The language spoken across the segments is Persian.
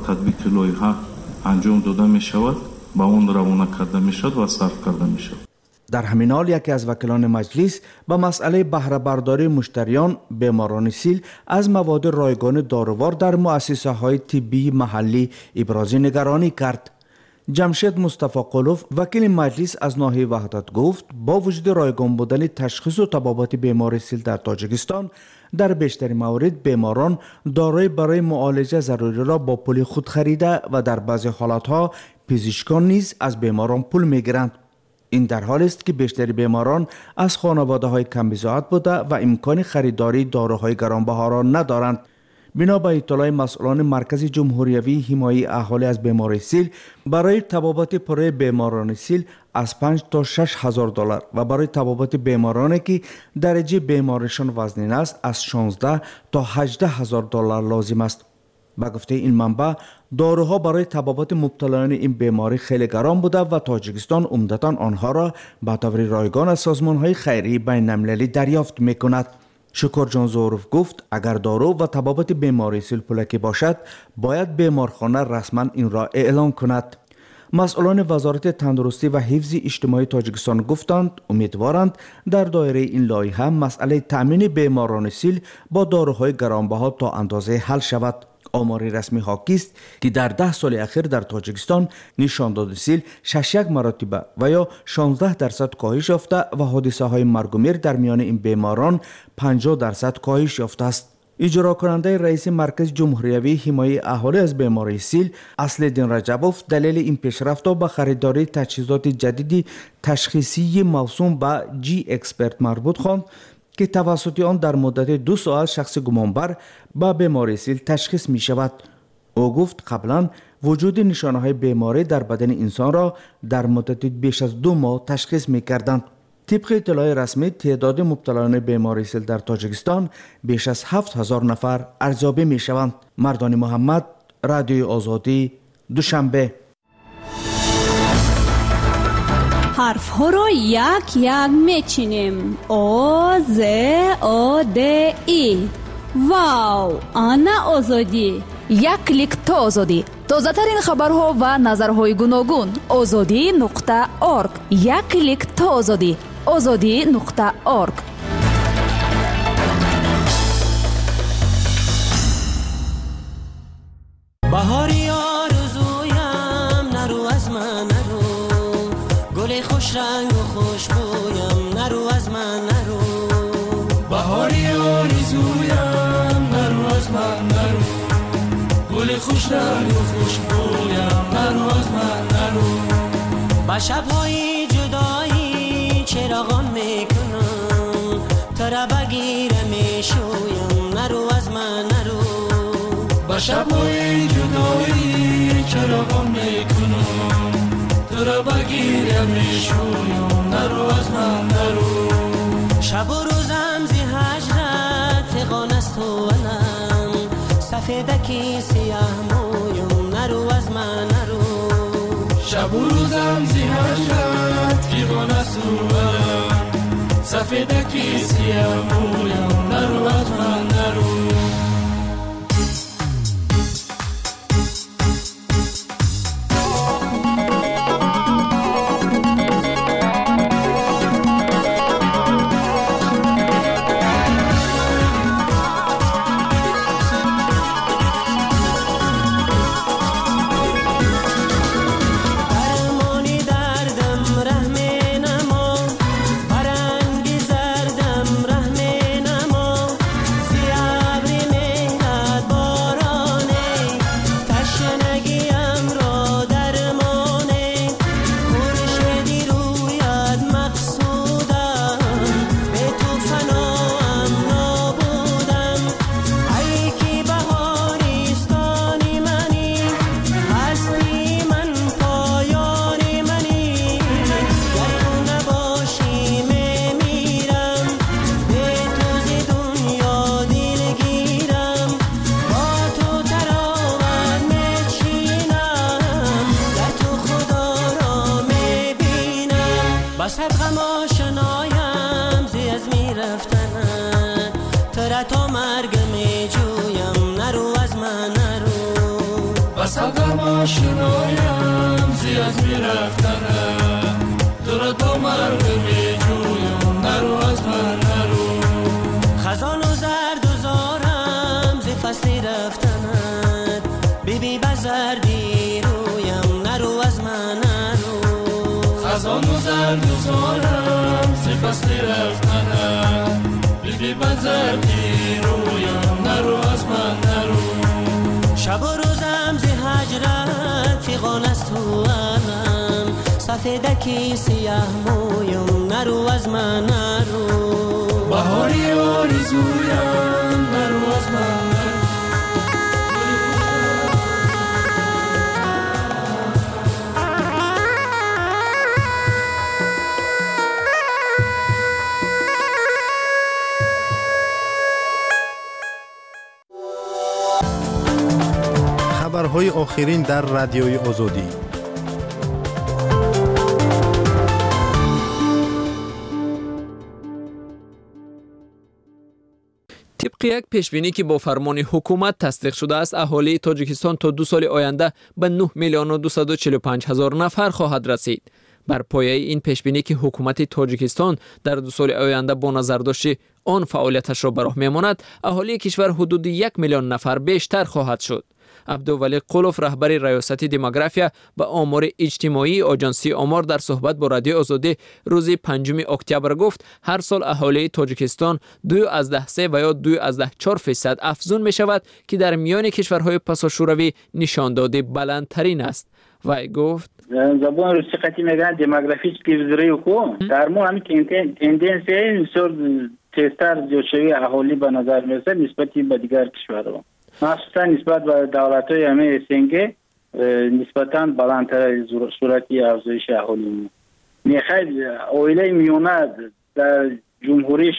تطبیق لایحه انجام داده می شود، به اون روانه کرده می شود و صرف کرده می شود. در همین حال یکی از وکیلان مجلس به مسئله بهره برداری مشتریان بیماران سیل از مواد رایگان دارووار در مؤسسه های طبی محلی ابراز نگرانی کرد. جمشید مصطفی قلوف وکیل مجلس از ناحیه وحدت گفت با وجود رایگان بودن تشخیص و طبابت بیماری سیل در تاجیکستان، در بیشتر موارد بیماران داروی برای معالجه ضروری را با پول خود خریده و در بعضی حالاتها پزشکان نیز از بیماران پول میگیرند. این در حالی است که بیشتر بیماران از خانواده های کم بضاعت بوده و امکان خریداری داروهای گرانبها را ندارند. بنا به اطلاع مسئولان مرکز جمهوری حمایت اهالی از بیماری سیل، برای طبابت پره بیماران سیل از 5 تا 6 هزار دلار و برای طبابت بیمارانی که درجه بیماریشان وزنین است از 16 تا 18 هزار دلار لازم است. با گفته این منبع، داروها برای طبابت مبتلایان این بیماری خیلی گران بوده و تاجیکستان عمدتاً آنها را به طور رایگان از سازمان‌های خیریه بین‌المللی دریافت می‌کند. شکر جان زوروف گفت اگر دارو و طبابت بیماری سیل پولکی باشد، باید بیمارخانه رسما این را اعلام کند. مسئولان وزارت تندرستی و حفظ اجتماعی تاجیکستان گفتند امیدوارند در دایره این لایحه مسئله تأمین بیماران سیل با داروهای گرانبها تا اندازه حل شود. آمار رسمی حاکی است که در 10 سال اخیر در تاجیکستان نشان داده سیل 61 مرتبه و یا 16% کاهش یافته و حادثه های مرگ و میر در میان این بیماران 50% کاهش یافته است. اجرا کننده رئیس مرکز جمهوری حمایت اهالی از بیماری سیل اصل‌الدین رجبوف دلیل این پیشرفت به خریداری تجهیزات جدید تشخیصی موسوم به جی اکسپرت مربوط خواند که توسط آن در مدت 2 ساعت شخص گمانبر با بیماری سیل تشخیص می شود. او گفت قبلا وجود نشانه های بیماری در بدن انسان را در مدت بیش از 2 ماه تشخیص می کردند. طبق اطلاع رسمی تعداد مبتلایان بیماری سیل در تاجیکستان بیش از 7000 نفر ارزیابی می شوند. مردان محمد، رادیوی آزادی، دوشنبه. حرف ها رو یک یک میچینیم. او ز او د ای. واو، آنا آزادی. یک کلیک تا آزادی. تازه ترین خبرها و نظرهای گوناگون. azadi.org. یک کلیک تا آزادی. azadi.org. بهاری آرزویم نرو از من نرو، گل خوش رنگ و خوشبویم نرو از من نرو. بهاری آرزویم نرو از من نرو، گل خوش رنگ و خوشبویم نرو از من نرو. با شب‌های جدایی چراغان میکنم، تو را بگیرم میشویم نرو از من نرو. با شب‌های جدایی چراغان میکنم، تو را بگیرم میشویم نرو از من نرو. شب و روزم زی هجرت فغان است و علم، سفیدکی سیاه مویم نرو از من نرو. شب و روزم زی هجرت فغان است و علم، سفیدکی سیاه مویم نرو از من نرو. از حقم آشنایم زیاد میرفتنم تو را تا مرگ میجویم نرو از من نرو خزان و زرد و زارم زی فصلی رفتنت بیبی بزردی رویم نرو از من نرو خزان و زرد و زارم زی فصلی رفتنت بیبی بزردی رویم نرو از من نرو شب و روزم زی هجرت فیغان از تو علم سفیدکی سیاه مویم نرو از من نرو بهاری آرزویم نرو از من خبرهای آخرین در رادیوی آزادی. طبق یک پیشبینی که با فرمان حکومت تصدیق شده است، اهالی تاجیکستان تا 2 سال آینده به 9 میلیون و 245 هزار نفر خواهد رسید. بر پایه این پیشبینی که حکومت تاجیکستان در 2 سال آینده با نظرداشت آن فعالیتش را به راه می‌ماند، اهالی کشور حدود 1 میلیون نفر بیشتر خواهد شد. عبدالولی قلوف رهبر ریاست دموگرافیا و آمار اجتماعی آژانسی آمار در صحبت با رادیو آزادی روز 5 اکتبر گفت هر سال اهالی تاجیکستان 2.3 و یا 2.4% افزون می شود که در میان کشورهای پساشوروی نشانداد بلندترین است. وی گفت زبان روسی قطعی میگن دموگرافیچ پیوزدری کو در مو همین تندنسی مثل تستر زیادشوی اهالی به نظر میرسه نسبت به دیگر کشورها، مخصوصا نسبت به دولت‌های همه اسنگ نسبتاً بالاتر صورتی افزایش اهالی میخواد. اویله میونه در جمهوری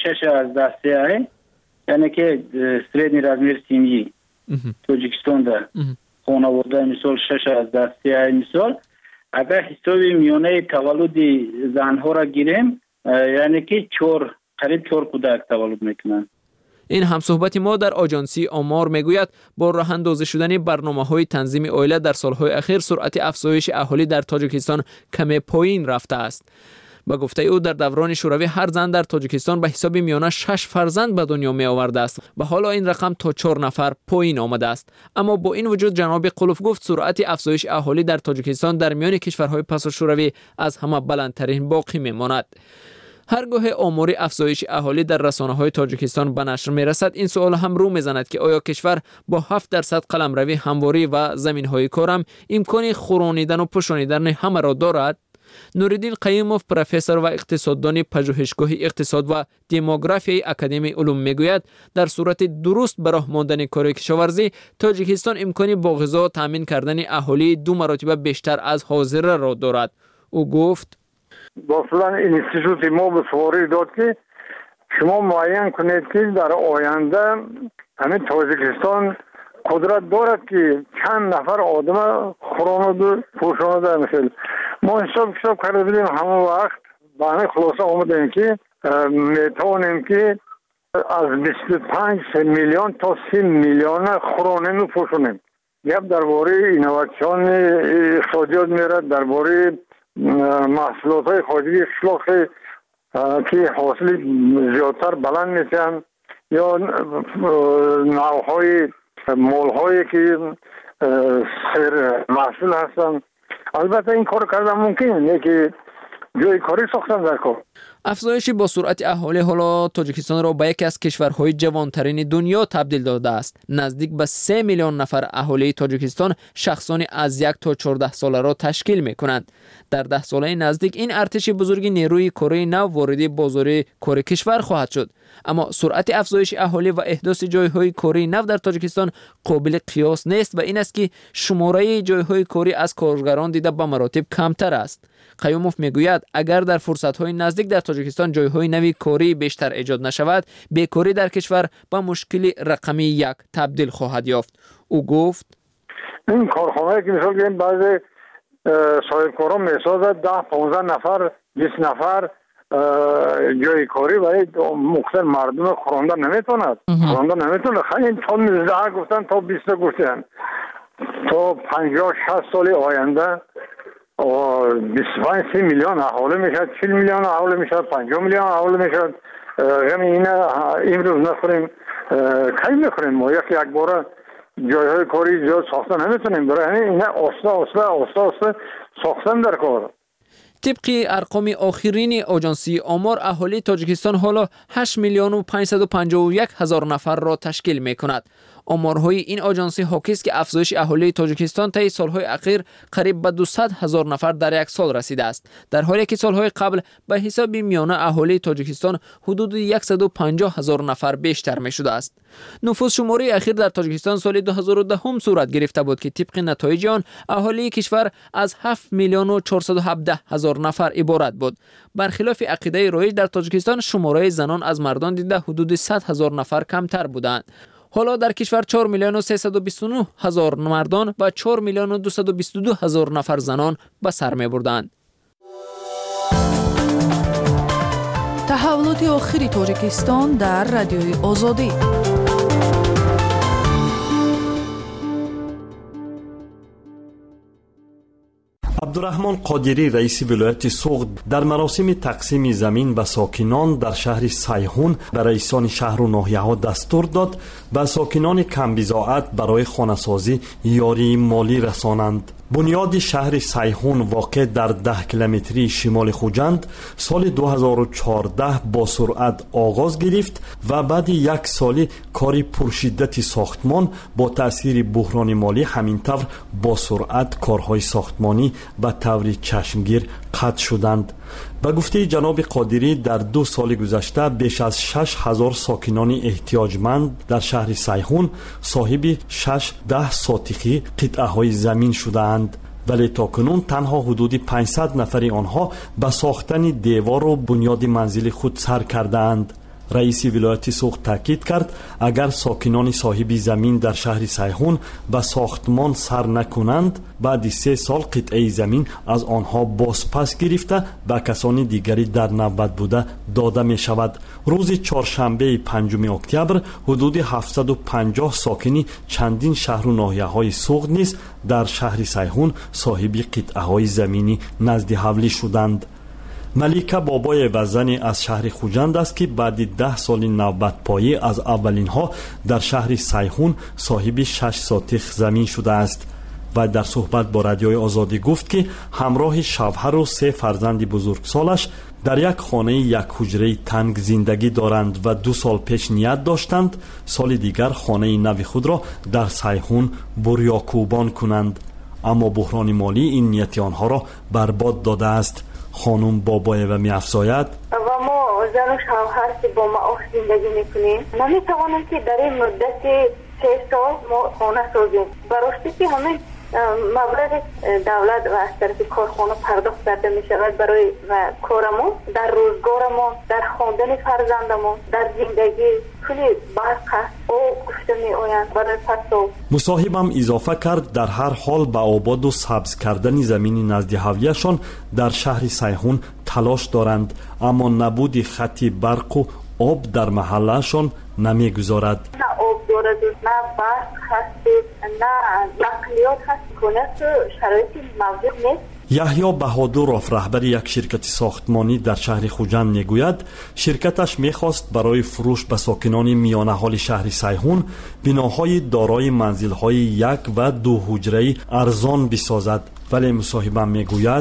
6.3 یعنی که سریدنی размер семьи تاجیکستان خانواده مثال 6.3 مثال اگر حسابی میونه تولد زنها را گیریم یعنی که قریب 4 کودک تولد میکنن. این همصحبت ما در آژانسی آمار میگوید با راه اندازی شدن برنامه‌های تنظیم عائله در سالهای اخیر سرعت افزایش اهالی در تاجیکستان کمی پایین رفته است. با گفته او در دوران شوروی هر زن در تاجیکستان به حساب میانه 6 فرزند به دنیا می آورده است و حالا این رقم تا 4 نفر پایین آمده است. اما با این وجود جناب قلوف گفت سرعت افزایش اهالی در تاجیکستان در میان کشورهای پساشوروی از همه بلندترین باقی میماند. هرگاه آمار افزایش اهالی در رسانه‌های تاجیکستان به نشر می‌رسد، این سوال هم رو می‌زند که آیا کشور با 7% قلمروی همواری و زمین‌های کارم امکان خورانیدن و پوشانیدن همه را دارد؟ نوردین قیوموف پروفسور و اقتصاددان پژوهشگاه اقتصاد و دموگرافی اکادمی علوم میگوید در صورت درست به راه ماندن کار کشاورزی تاجیکستان امکانی با غذا تامین کردن اهالی 2 مرتبه بیشتر از حاضره را دارد. او گفت با فلان اینستیتوت ما به سواری داد که شما معین کنید که در آینده همین تاجیکستان قدرت دارد که چند نفر آدم خورانده و پوشانده مثل ما حساب کرده بودیم همه وقت به همه خلاصه آمدیم که میتوانیم که از 25 میلیون تا 30 میلیون خورانده پوشانیم. گپ درباره اینوواسیون اقتصادیات میرد، درباره محصولات های خارجی شلوغ که حاصل زیادتر بلند میشن یا نوعهای مولهایی که سر محصول هستن. البته این کار کردن ممکنه که جای کاری ساختن در کار. افزایش با سرعت اهالی حالا تاجیکستان را به یکی از کشورهای جوانترین دنیا تبدیل داده است. نزدیک به 3 میلیون نفر اهالی تاجیکستان شخصان از 1 تا 14 ساله را تشکیل می کنند. در 10 ساله نزدیک این ارتش بزرگ نیروی کره نو وارد بازار کار کشور خواهد شد. اما سرعت افزایش اهالی و احداث جایهای کاری نو در تاجیکستان قابل قیاس نیست و این است که شماره جایهای کاری از کارگران دیده به مراتب کمتر است. قیوموف میگوید اگر در فرصت‌های نزدیک در تاجیکستان جایهای نوی کاری بیشتر ایجاد نشود، بیکاری در کشور به مشکل رقمی 1 تبدیل خواهد یافت. او گفت این کارخانه‌ای که مثال بگیم بعضی صاحب کاران میسازد 10-15 نفر 20 نفر جای کاری برای مختلف مردم خورانده نمیتوند. خورانده نمیتونه. خیلی تا 19 گفتن تا 20 گفتن. تا 50-60 سال آینده 25 میلیون اهالی میشد، 40 میلیون اهالی میشد، 50 میلیون اهالی میشد. غم اینا امروز نخوریم کی میخوریم؟ ما یک بار جایهای کاری زیاد ساختن نمیتونیم، برای همین اینا آستا ساختن در کار. طبق ارقام آخرین آژانسی آمار، اهالی تاجیکستان حالا 8 میلیون و 551 هزار نفر را تشکیل می کند. آمارهای این آژانسی حاکی است که افزایش اهالی تاجیکستان طی سالهای اخیر قریب به 200 هزار نفر در یک سال رسیده است، در حالی که سالهای قبل به حساب میانه اهالی تاجیکستان حدود 150 هزار نفر بیشتر می شده است. نفوس شماری اخیر در تاجیکستان سال 2010 صورت گرفته بود که طبق نتایج آن اهالی کشور از 7 میلیون و 417 هزار نفر عبارت بود. برخلاف عقیده رایج در تاجیکستان شماره زنان از مردان دیده حدود 100 هزار نفر کمتر بودند. حالا در کشور 4 میلیون و 329 هزار مردان و 4 میلیون و 222 هزار نفر زنان به سر می بردند. تحولات آخری تاجیکستان در رادیوی آزادی. عبدالرحمن قادری رئیس ولایت سوغد در مراسم تقسیم زمین به ساکنان در شهر سیحون به رئیسان شهر و ناحیه‌ها دستور داد به ساکنان کم بضاعت برای خانه‌سازی یاری مالی رسانند. بنیاد شهر سیحون واقع در 10 کیلومتری شمال خوجند سال 2014 با سرعت آغاز گرفت و بعد یک سالی کار پرشدت ساختمان با تأثیر بحران مالی همینطور با سرعت کارهای ساختمانی به طور چشمگیر قطع شدند. به گفته جناب قادری در 2 سال گذشته بیش از 6,000 ساکنان احتیاجمند در شهر سیحون صاحب 6-10 ساتقی قطعه های زمین شدند، ولی تاکنون تنها حدود 500 نفر آنها به ساختن دیوار و بنیاد منزل خود سر کردند. رئیس ولایت سوغد تاکید کرد اگر ساکنان صاحب زمین در شهر سیحون به ساختمان سر نکنند بعد 3 سال قطعه زمین از آنها بازپس گرفته به کسان دیگری در نوبت بوده داده می شود. روز چهارشنبه 5 اکتبر حدود 750 ساکنی چندین شهر و ناحیه های سوغد نیز در شهر سیحون صاحب قطعه های زمینی نزد حولی شدند. ملیکه بابای وزن از شهر خوجند است که بعد 10 سال نوبت پایی از اولین ها در شهر سیحون صاحب 6 ساتق زمین شده است و در صحبت با رادیوی آزادی گفت که همراه شوهر و 3 فرزند بزرگسالش در یک خانه یک حجره تنگ زندگی دارند و 2 سال پیش نیت داشتند سال دیگر خانه نو خود را در سیحون بریاکوبان کنند، اما بحران مالی این نیت آنها را برباد داده است. خانم بابای و می افزاید و ما زن و شوهر که با معاش زندگی میکنیم نمیتوانیم که در این مدت 3 سال ما خانه سازیم، براشتی که همین مبلغ دولت و از طرف کارخانه پرداخت کرده می شود برای کارمون، در روزگارمون، در خواندن فرزندمون، در زندگی کلی برق او گفته می آیند برای پسو. مصاحبم اضافه کرد در هر حال به آباد و سبز کردن زمین نزد حویشان در شهر سیحون تلاش دارند، اما نبود خط برق و آب در محلشان نمی گذارد. نه آب دارد، نه برق هست، نه نقلیات هست، کنه شرایطی موجود نیست. یحیی بهادرов رهبر یک شرکت ساختمانی در شهر خوجند میگوید شرکتش میخواست برای فروش به ساکنان میانه حال شهر سیحون بناهای دارای منزل‌های 1 و 2 حجره ارزان بسازد، ولی مصاحبم میگوید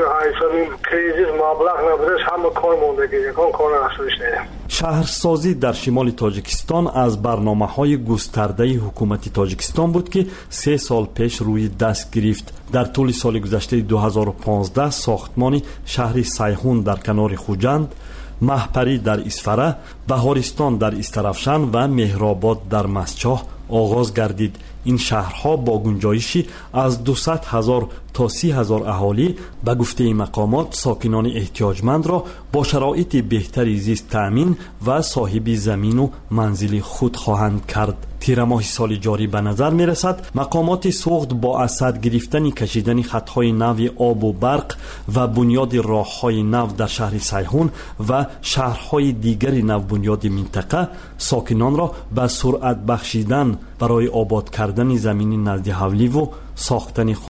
شهرسازی در شمال تاجیکستان از برنامه‌های گسترده حکومت تاجیکستان بود که 3 سال پیش روی دست گرفت. در طول سال گذشته 2015 ساختمان شهر سیحون در کنار خوجند، مهپری در اسفره، بهارستان در استرفشن و مهرآباد در مسچاه آغاز گردید. این شهرها با گنجایشی از 200,000 تا 30,000 اهالی به گفته مقامات ساکنان احتیاجمند را با شرایط بهتری زیست تأمین و صاحب زمین و منزل خود خواهند کرد. تیر ماه سال جاری به نظر می رسد مقامات سوغد با اسد گرفتن کشیدن خطهای نو آب و برق و بنیاد راههای نو در شهر سیحون و شهرهای دیگر نو بنیاد منطقه ساکنان را به سرعت بخشیدن برای آباد کردن کردن زمین نزد حولی و ساختن